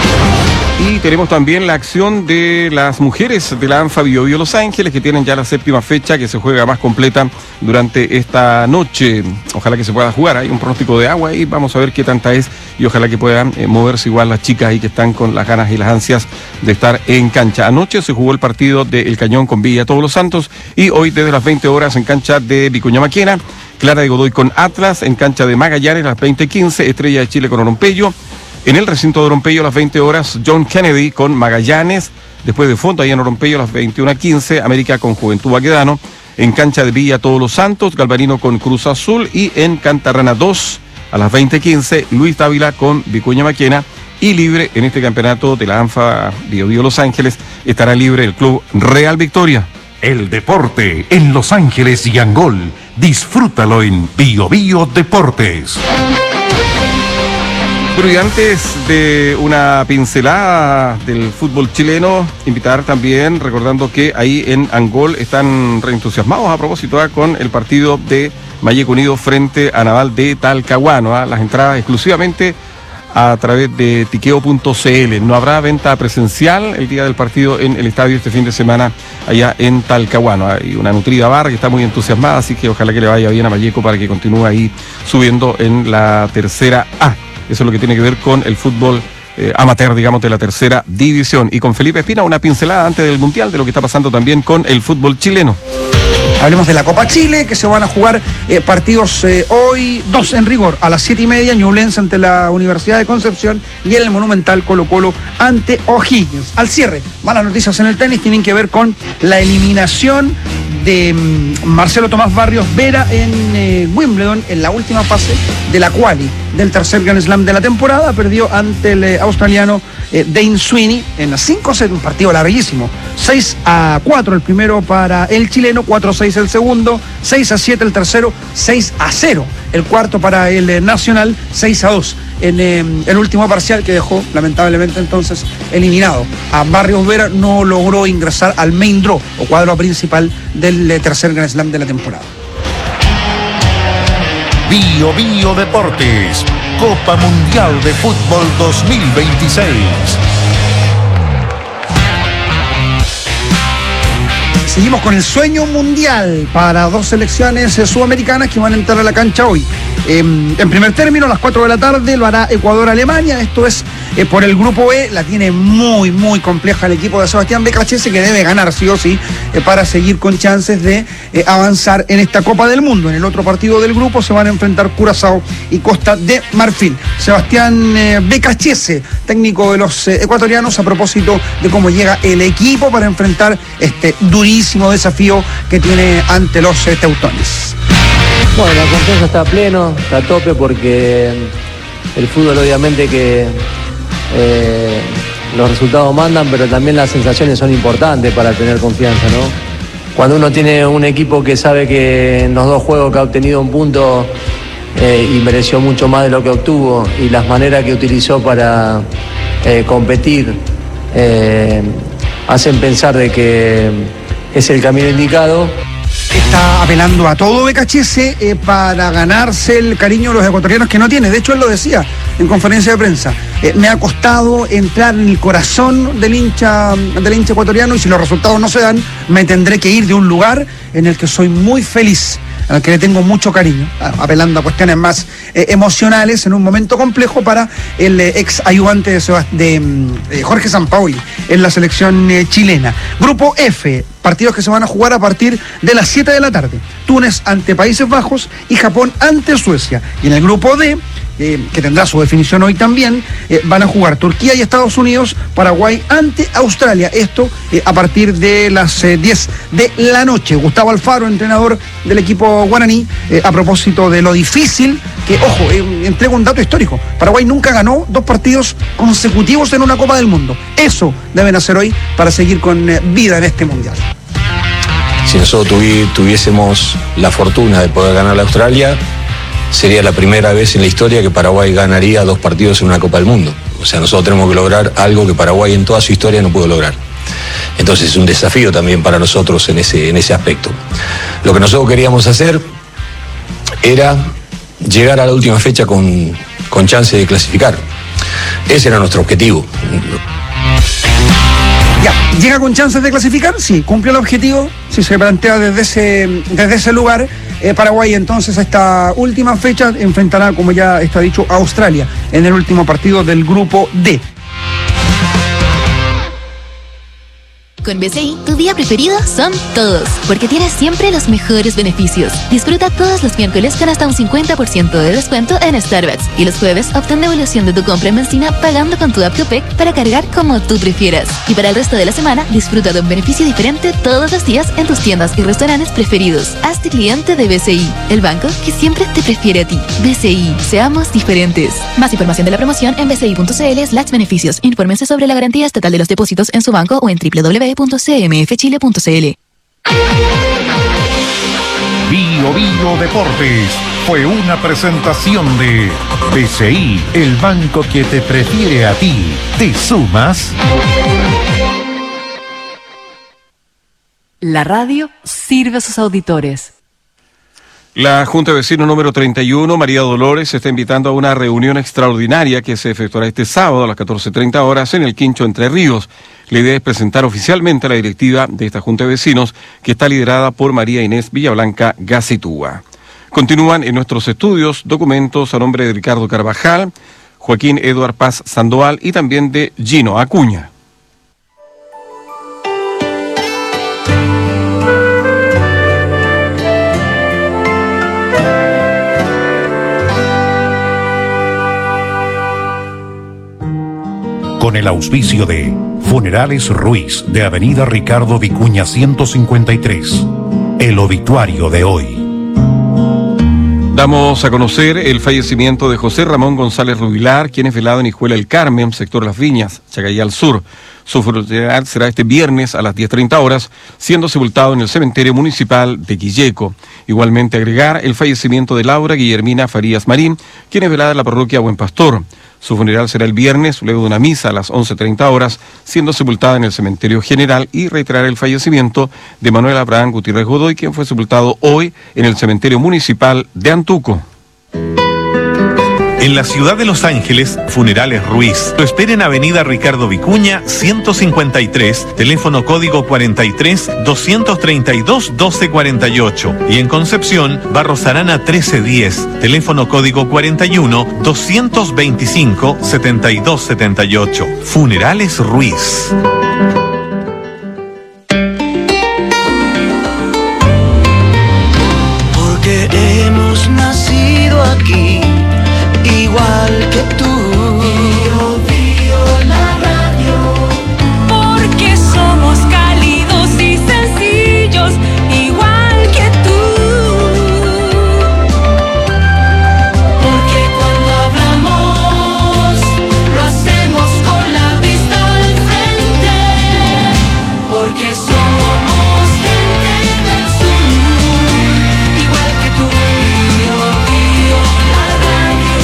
J: Y tenemos también la acción de las mujeres de la ANFA Biobío Los Ángeles, que tienen ya la 7ª fecha que se juega más completa durante esta noche. Ojalá que se pueda jugar, hay un pronóstico de agua y vamos a ver qué tanta es y ojalá que puedan moverse igual las chicas ahí que están con las ganas y las ansias de estar en cancha. Anoche se jugó el partido de El Cañón con Villa Todos los Santos y hoy desde las 20 horas en cancha de Vicuña Maquena, Clara de Godoy con Atlas, en cancha de Magallanes a las 20:15, Estrella de Chile con Orompello. En el recinto de Orompello a las 20 horas, John Kennedy con Magallanes. Después de fondo, ahí en Orompello a las 21:15, América con Juventud Baquedano. En cancha de Villa Todos los Santos, Galvarino con Cruz Azul. Y en Cantarrana 2, a las 20:15, Luis Dávila con Vicuña Maquena. Y libre en este campeonato de la ANFA Biobío Los Ángeles estará libre el club Real Victoria.
C: El deporte en Los Ángeles y Angol. Disfrútalo en Biobío Deportes.
J: Pero y antes de una pincelada del fútbol chileno, invitar también, recordando que ahí en Angol están reentusiasmados a propósito con el partido de Mayeco Unido frente a Naval de Talcahuano. Las entradas exclusivamente a través de tiqueo.cl. No habrá venta presencial el día del partido en el estadio este fin de semana allá en Talcahuano. Hay una nutrida barra que está muy entusiasmada, así que ojalá que le vaya bien a Mayeco para que continúe ahí subiendo en la tercera A. Eso es lo que tiene que ver con el fútbol amateur, digamos, de la tercera división. Y con Felipe Espina, una pincelada antes del Mundial de lo que está pasando también con el fútbol chileno.
A: Hablemos de la Copa Chile, que se van a jugar partidos hoy, 2 en rigor, a las 7:30, Ñublense ante la Universidad de Concepción y en el Monumental Colo-Colo ante O'Higgins. Al cierre, malas noticias en el tenis, tienen que ver con la eliminación de Marcelo Tomás Barrios Vera en Wimbledon, en la última fase de la quali del tercer Grand Slam de la temporada. Perdió ante el australiano Dane Sweeney en las 5 sets, un partido larguísimo. 6-4 el primero para el chileno, 4-6 el segundo, 6-7 el tercero, 6-0 el cuarto para el nacional, 6-2 en el último parcial, que dejó lamentablemente entonces eliminado a Barrios Vera. No logró ingresar al main draw o cuadro principal del tercer Grand Slam de la temporada.
C: Biobío Deportes, Copa Mundial de Fútbol 2026.
A: Seguimos con el sueño mundial para 2 selecciones sudamericanas que van a entrar a la cancha hoy. En primer término, a las 4 de la tarde, lo hará Ecuador-Alemania. Esto es por el grupo E. La tiene muy, muy compleja el equipo de Sebastián Becachese, que debe ganar sí o sí para seguir con chances de avanzar en esta Copa del Mundo. En el otro partido del grupo se van a enfrentar Curazao y Costa de Marfil. Sebastián Becachese, técnico de los ecuatorianos, a propósito de cómo llega el equipo para enfrentar este durísimo desafío que tiene ante los teutones.
F: Bueno, la confianza está a pleno, está a tope, porque el fútbol obviamente que los resultados mandan, pero también las sensaciones son importantes para tener confianza, ¿no? Cuando uno tiene un equipo que sabe que en los 2 juegos que ha obtenido un punto y mereció mucho más de lo que obtuvo, y las maneras que utilizó para competir hacen pensar de que es el camino indicado.
A: Está apelando a todo Becachese para ganarse el cariño de los ecuatorianos, que no tiene. De hecho, él lo decía en conferencia de prensa. Me ha costado entrar en el corazón del hincha ecuatoriano, y si los resultados no se dan, me tendré que ir de un lugar en el que soy muy feliz. al que le tengo mucho cariño, apelando a cuestiones más emocionales en un momento complejo para el ex ayudante de Jorge Sampaoli en la selección chilena. Grupo F, partidos que se van a jugar a partir de las 7 de la tarde. Túnez ante Países Bajos y Japón ante Suecia. Y en el grupo D, que tendrá su definición hoy también, van a jugar Turquía y Estados Unidos, Paraguay ante Australia. Esto a partir de las 10 de la noche. Gustavo Alfaro, entrenador del equipo guaraní, a propósito de lo difícil que, ojo, entrego un dato histórico. Paraguay nunca ganó 2 partidos consecutivos en una Copa del Mundo. Eso deben hacer hoy para seguir con vida en este Mundial.
D: Si nosotros tuviésemos la fortuna de poder ganar a Australia, sería la primera vez en la historia que Paraguay ganaría 2 partidos en una Copa del Mundo. O sea, nosotros tenemos que lograr algo que Paraguay en toda su historia no pudo lograr. Entonces es un desafío también para nosotros en ese aspecto. Lo que nosotros queríamos hacer era llegar a la última fecha con chance de clasificar. Ese era nuestro objetivo.
A: Ya, ¿llega con chances de clasificar? Sí, cumple el objetivo, si se plantea desde ese lugar. Paraguay entonces a esta última fecha enfrentará, como ya está dicho, a Australia en el último partido del grupo D.
E: Con BCI, tu día preferido son todos, porque tienes siempre los mejores beneficios. Disfruta todos los miércoles con hasta un 50% de descuento en Starbucks. Y los jueves obtén devolución de tu compra en benzina pagando con tu app Copec para cargar como tú prefieras. Y para el resto de la semana, disfruta de un beneficio diferente todos los días en tus tiendas y restaurantes preferidos. Hazte cliente de BCI, el banco que siempre te prefiere a ti. BCI, seamos diferentes. Más información de la promoción en bci.cl/beneficios. Infórmense sobre la garantía estatal de los depósitos en su banco o en www.cmfchile.cl.
C: Bio Bio Deportes fue una presentación de BCI, el banco que te prefiere a ti. ¿Te sumas?
G: La radio sirve a sus auditores.
J: La Junta de Vecinos número 31, María Dolores, está invitando a una reunión extraordinaria que se efectuará este sábado a las 14:30 horas en el Quincho Entre Ríos. La idea es presentar oficialmente la directiva de esta Junta de Vecinos, que está liderada por María Inés Villablanca Gacitúa. Continúan en nuestros estudios documentos a nombre de Ricardo Carvajal, Joaquín Eduard Paz Sandoval y también de Gino Acuña.
C: Con el auspicio de Funerales Ruiz de Avenida Ricardo Vicuña 153. El obituario de hoy.
J: Damos a conocer el fallecimiento de José Ramón González Rubilar, quien es velado en Hijuela El Carmen, sector Las Viñas, Chacayal Sur. Su funeral será este viernes a las 10:30 horas, siendo sepultado en el cementerio municipal de Quilleco. Igualmente agregar el fallecimiento de Laura Guillermina Farías Marín, quien es velada en la parroquia Buen Pastor. Su funeral será el viernes, luego de una misa a las 11:30 horas, siendo sepultada en el cementerio general, y reiterar el fallecimiento de Manuel Abraham Gutiérrez Godoy, quien fue sepultado hoy en el cementerio municipal de Antuco.
W: En la ciudad de Los Ángeles, Funerales Ruiz. Lo espera en Avenida Ricardo Vicuña 153, teléfono código 43 232 1248. Y en Concepción, Barros Arana 1310, teléfono código 41 225 7278. Funerales Ruiz.
X: Porque hemos nacido aquí, igual que tú. Bio, bio, la radio. Porque somos cálidos y sencillos, igual que tú. Porque cuando hablamos, lo hacemos con la vista al frente. Porque somos gente del sur, igual que tú. Bio, bio, la radio.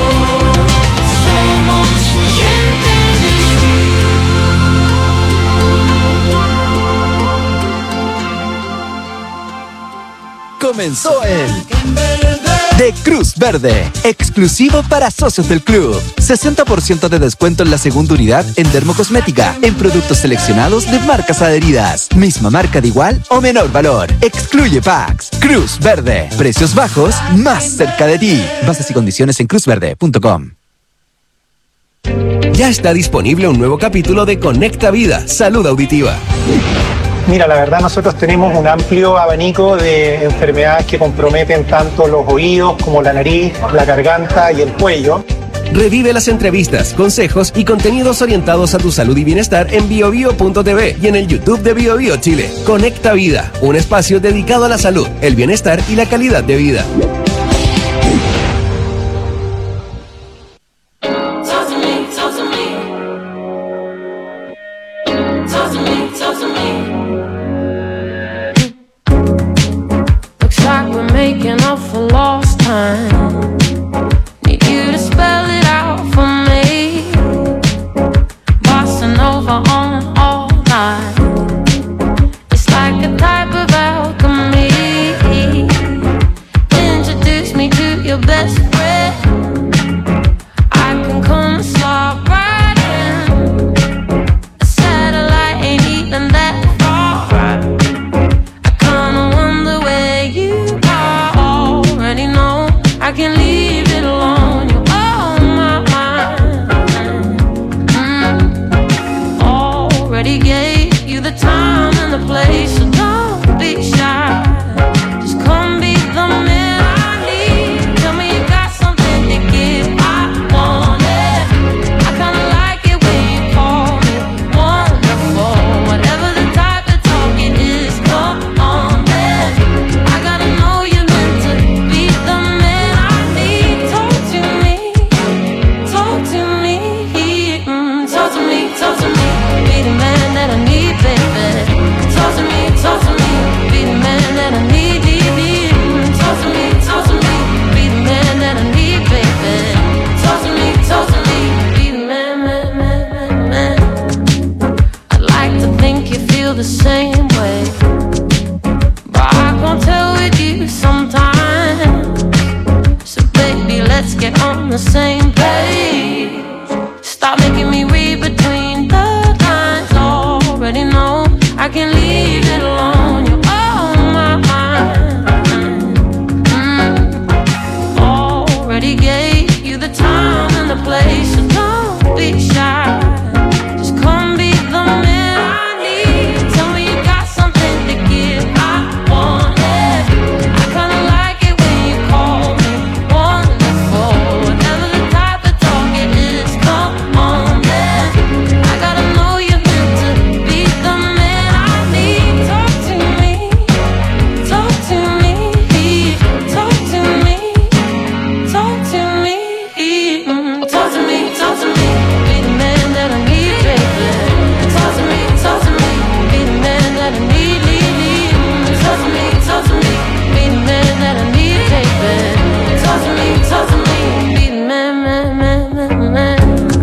X: Somos gente del sur.
H: Comenzó el de Cruz Verde, exclusivo para socios del club. 60% de descuento en la segunda unidad en dermocosmética, en productos seleccionados de marcas adheridas. Misma marca de igual o menor valor. Excluye packs. Cruz Verde, precios bajos más cerca de ti. Bases y condiciones en cruzverde.com.
K: Ya está disponible un nuevo capítulo de Conecta Vida, Salud Auditiva.
L: Mira, la verdad nosotros tenemos un amplio abanico de enfermedades que comprometen tanto los oídos como la nariz, la garganta y el cuello.
K: Revive las entrevistas, consejos y contenidos orientados a tu salud y bienestar en biobio.tv y en el YouTube de BioBio Chile. Conecta Vida, un espacio dedicado a la salud, el bienestar y la calidad de vida.
X: Making up for lost time. Need you to spell it out for me. Bossa Nova on all night. It's like a type of alchemy. Introduce me to your best friend. I can come and slide right in. A satellite ain't even that far. I kinda wonder where you know I can leave it alone. You're on my mind. Already gave you the time and the place, so don't be shy. Just come be the man I need. Tell me you got something to give. I want it. I kinda like it when you call me wonderful. Whatever the type of talk it is, come on, man. I gotta know you're meant to be the man I need. Talk to me, talk to me, talk to me, talk to me. Be the man that I need, baby. Talk to me, be the man that I need, need. Talk to me, be the man that I need, baby. Talk to me, be the man, man. I'd like to think you feel the same way, but I can't tell with you sometimes. So baby, let's get on the same page. Stop making me read between the lines. Already know I can leave it alone. You're on my mind. Already gave you the time and the place, so don't be shy. Just come be the man I need. Tell me you got something to give. I want it. I kinda like it when you call me wonderful. Whatever the type of talk it is, come on, man. I gotta know you're meant to be the man I need. Talk to me, talk to me, talk to me, talk to me, talk to me, talk to me. Be the man that I need, baby. Talk to me, be the man that I need, need. Talk to me, be the man that I need, baby. Talk to me, be the man, man.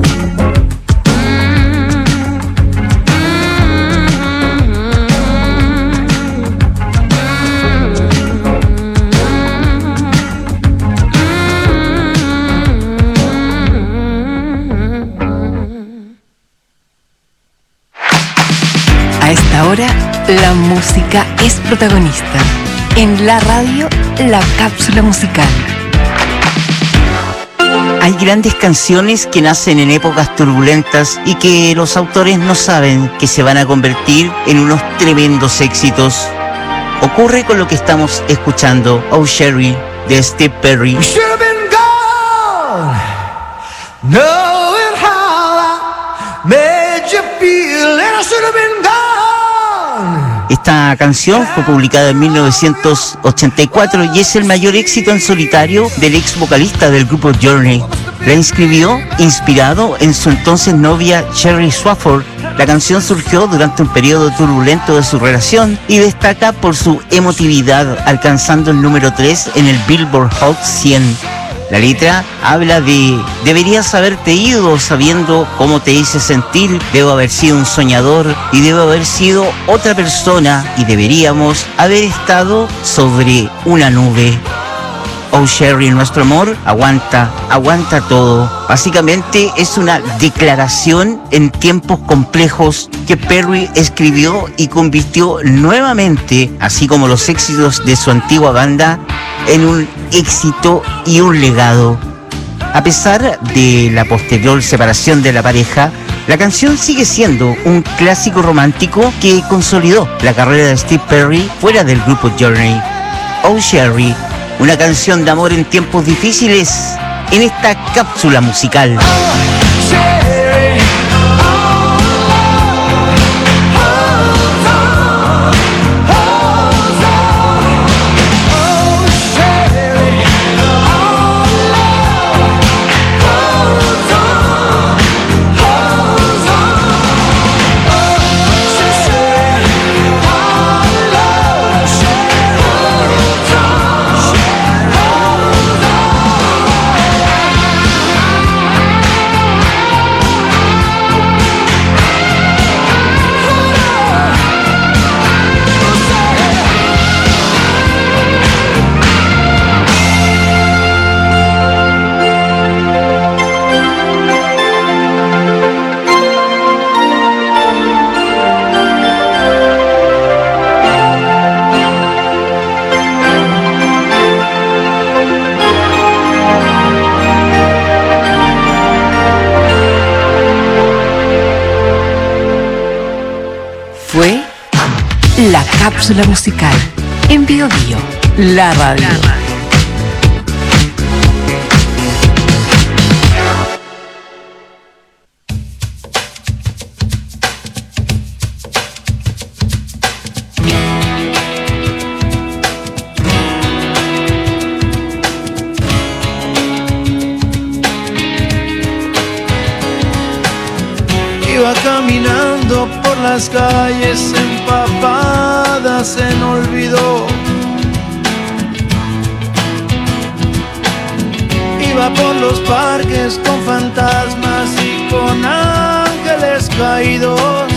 G: A esta hora, la música es protagonista. En la radio, la cápsula musical.
M: Hay grandes canciones que nacen en épocas turbulentas y que los autores no saben que se van a convertir en unos tremendos éxitos. Ocurre con lo que estamos escuchando, Oh Sherry, de Steve Perry.
X: Knowing how I made you feel, and I should have been gone.
M: Esta canción fue publicada en 1984 y es el mayor éxito en solitario del ex vocalista del grupo Journey. La inscribió inspirado en su entonces novia Cherry Swafford. La canción surgió durante un periodo turbulento de su relación y destaca por su emotividad, alcanzando el número 3 en el Billboard Hot 100. La letra habla de: deberías haberte ido sabiendo cómo te hice sentir, debo haber sido un soñador y debo haber sido otra persona y deberíamos haber estado sobre una nube. Oh Sherry, nuestro amor aguanta todo. Básicamente es una declaración en tiempos complejos que Perry escribió y convirtió nuevamente, así como los éxitos de su antigua banda, en un éxito y un legado. A pesar de la posterior separación de la pareja, la canción sigue siendo un clásico romántico que consolidó la carrera de Steve Perry fuera del grupo Journey. Oh Sherry, una canción de amor en tiempos difíciles en esta cápsula musical.
G: Fue la cápsula musical en Bio Bio, la radio.
N: Iba caminando por las calles empapadas en olvido. Iba por los parques con fantasmas y con ángeles caídos.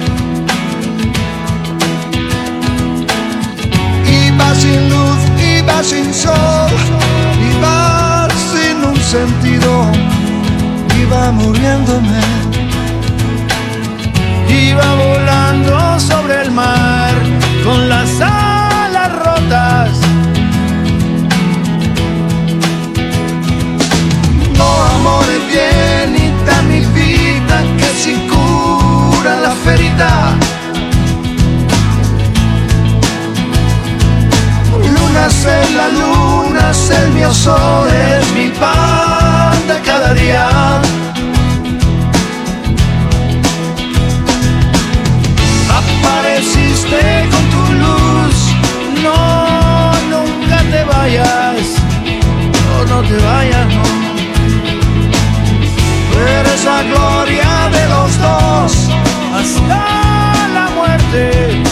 N: Iba sin luz, iba sin sol, iba sin un sentido, iba muriéndome. Iba volando sobre el mar con las alas rotas. No amore vienita mi vita che si cura la ferita. Luna sei la luna, sei il mio sole, es mi pan de cada día. Apareciste con tu luz, no, nunca te vayas, no te vayas, no. Tú eres la gloria de los dos hasta la muerte.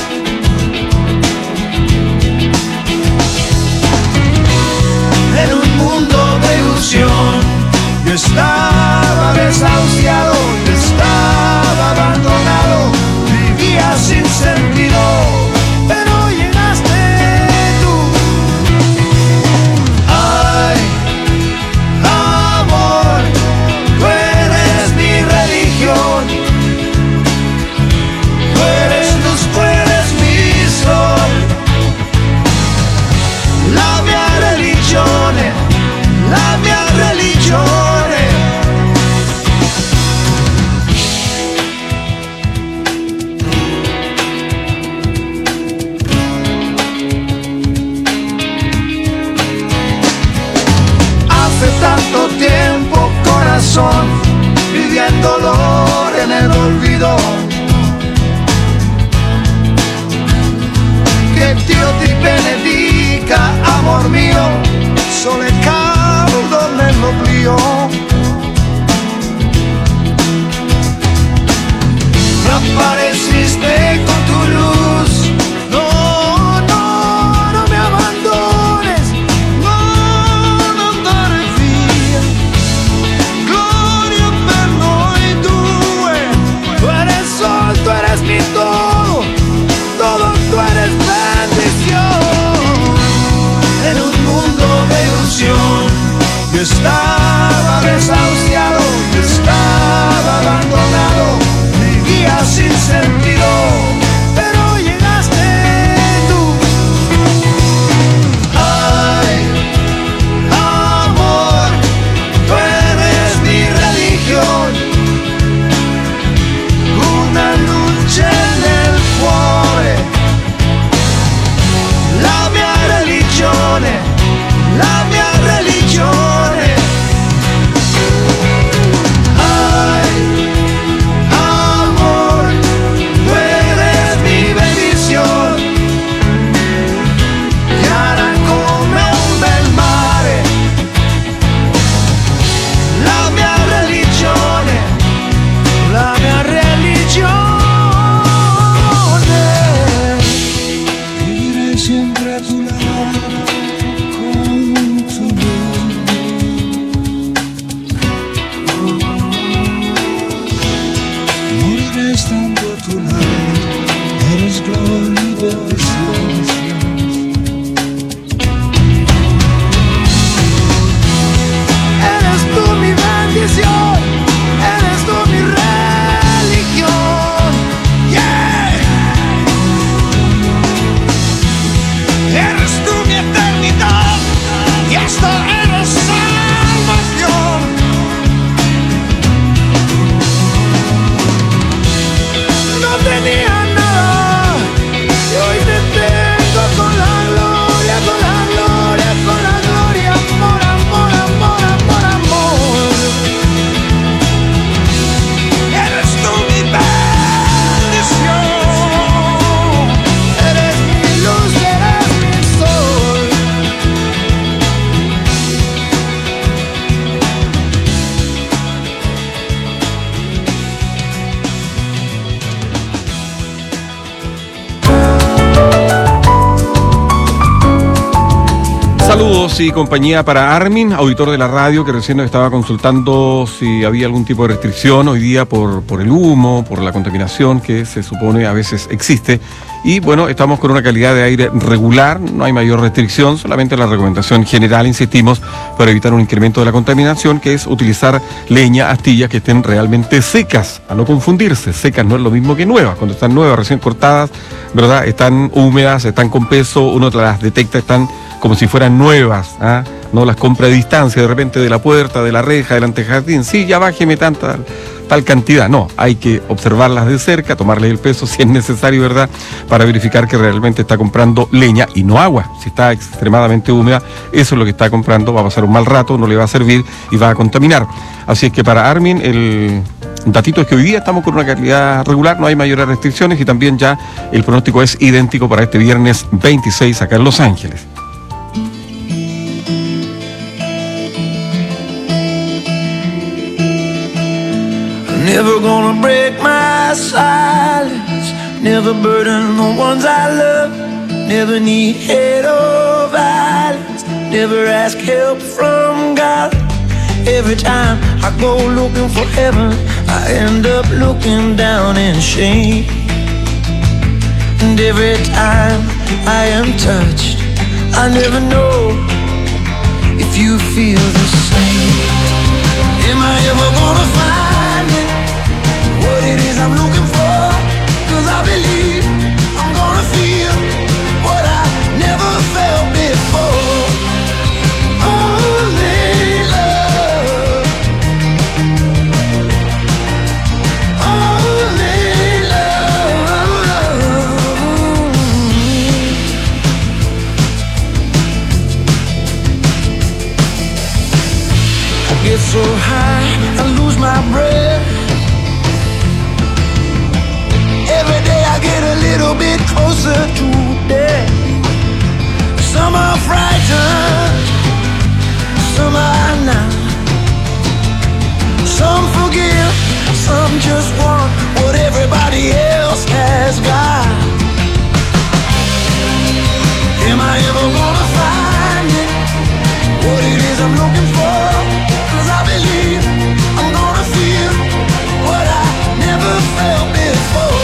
N: En un mundo de ilusión, yo estaba desahuciado, yo estaba abandonado. Sin sentido, pero llegaste tú. Ay, amor, tú eres mi religión. Tú eres luz, tú eres mi sol. La mia religione, la mia religione. Tanto tiempo, corazón, viviendo dolor en el olvido. Que Dio ti benedica, amor mio.
J: Saludos y compañía para Armin, auditor de la radio, que recién nos estaba consultando si había algún tipo de restricción hoy día por el humo, por la contaminación que se supone a veces existe. Y bueno, estamos con una calidad de aire regular, no hay mayor restricción, solamente la recomendación general, insistimos, para evitar un incremento de la contaminación, que es utilizar leña, astillas que estén realmente secas, a no confundirse. Secas no es lo mismo que nuevas. Cuando están nuevas, recién cortadas, ¿verdad? Están húmedas, están con peso, uno las detecta, están como si fueran nuevas, ¿ah? No las compra a distancia, de repente de la puerta, de la reja, del antejardín. Sí, ya bájeme tal cantidad. No, hay que observarlas de cerca, tomarles el peso si es necesario, ¿verdad? Para verificar que realmente está comprando leña y no agua. Si está extremadamente húmeda, eso es lo que está comprando, va a pasar un mal rato, no le va a servir y va a contaminar. Así es que para Armin, el datito es que hoy día estamos con una calidad regular, no hay mayores restricciones y también ya el pronóstico es idéntico para este viernes 26 acá en Los Ángeles.
N: Never gonna break my silence, never burden the ones I love, never need hate or violence, never ask help from God. Every time I go looking for heaven, I end up looking down in shame. And every time I am touched, I never know if you feel the same. Am I ever gonna find it? What it is I'm looking for, 'cause I believe I'm gonna feel what I never felt before. Only love, only love. I get so high, I lose my breath. Every day I get a little bit closer to death. Some are frightened, some are not. Some forgive, some just want what everybody else has got. Am I ever gonna find it? What it is I'm looking for? 'Cause I believe I'm gonna feel what I never felt before.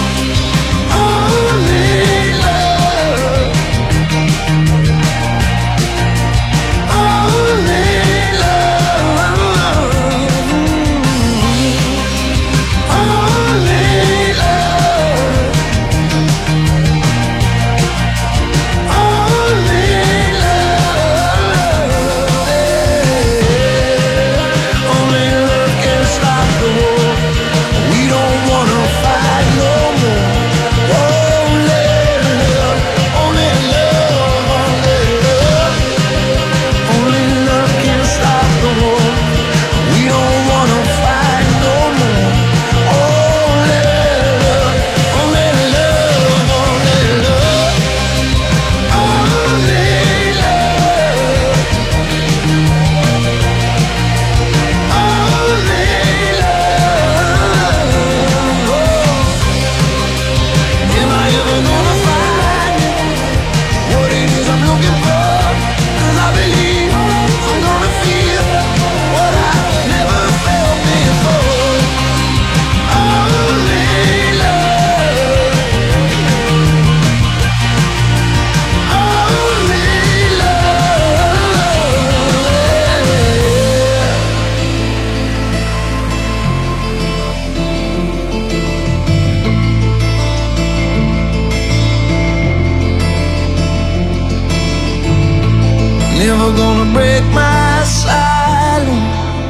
N: Never gonna break my silence.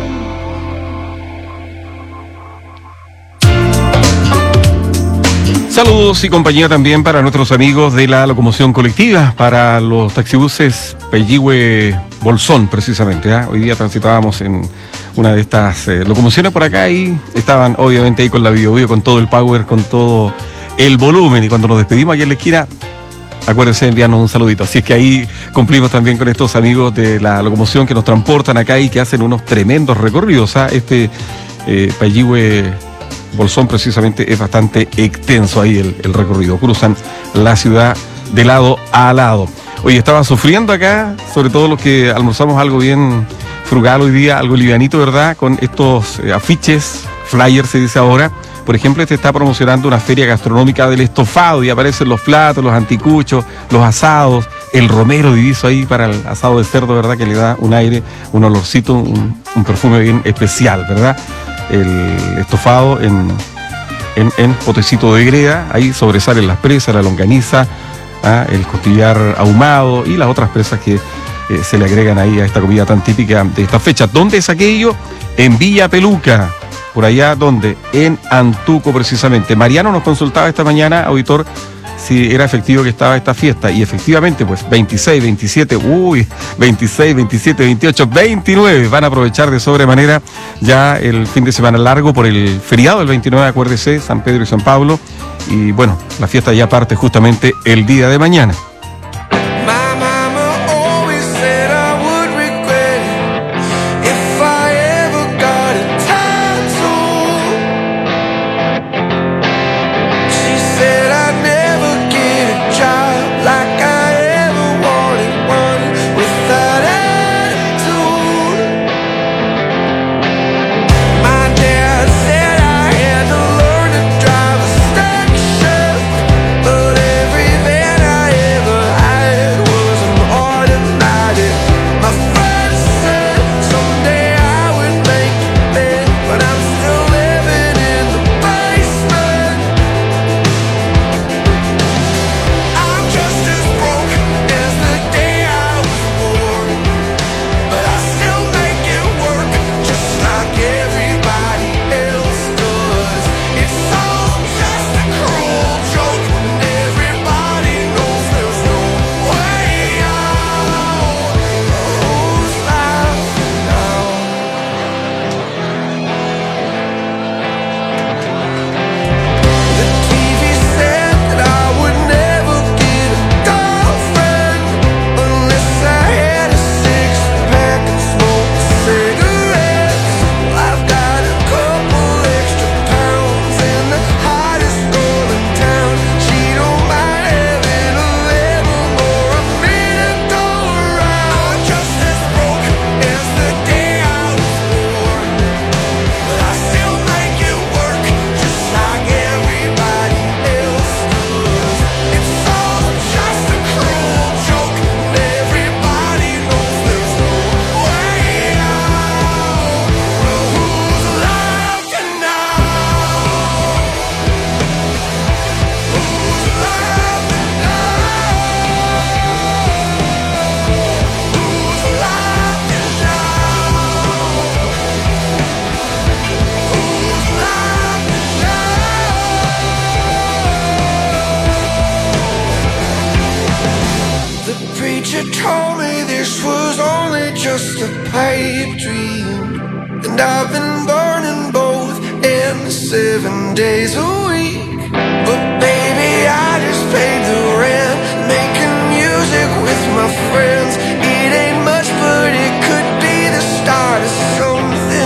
J: Saludos y compañía también para nuestros amigos de la locomoción colectiva, para los taxibuses Pelligüe Bolsón, precisamente. Hoy día transitábamos en una de estas locomociones por acá y estaban obviamente ahí con la Bio Bio, con todo el power, con todo el volumen. Y cuando nos despedimos allá en la esquina, acuérdense de enviarnos un saludito. Así es que ahí cumplimos también con estos amigos de la locomoción que nos transportan acá y que hacen unos tremendos recorridos. Este Pelligüe Bolsón precisamente es bastante extenso ahí el recorrido. Cruzan la ciudad de lado a lado. Oye, estaba sufriendo acá, sobre todo los que almorzamos algo bien frugal hoy día, algo livianito, ¿verdad? Con estos afiches, flyers se dice ahora. Por ejemplo, este está promocionando una feria gastronómica del estofado y aparecen los platos, los anticuchos, los asados, el romero diviso ahí para el asado de cerdo, ¿verdad? Que le da un aire, un olorcito, un perfume bien especial, ¿verdad? El estofado en potecito de greda, ahí sobresalen las presas, la longaniza, el costillar ahumado y las otras presas que se le agregan ahí a esta comida tan típica de esta fecha. ¿Dónde es aquello? En Villa Peluca. Por allá, ¿dónde? En Antuco, precisamente. Mariano nos consultaba esta mañana, auditor, si era efectivo que estaba esta fiesta. Y efectivamente, pues 26, 27, 26, 27, 28, 29. Van a aprovechar de sobremanera ya el fin de semana largo por el feriado del 29, acuérdese, San Pedro y San Pablo. Y bueno, la fiesta ya parte justamente el día de mañana.
N: Told me this was only just a pipe dream, and I've been burning both ends 7 days a week. But baby, I just paid the rent, making music with my friends.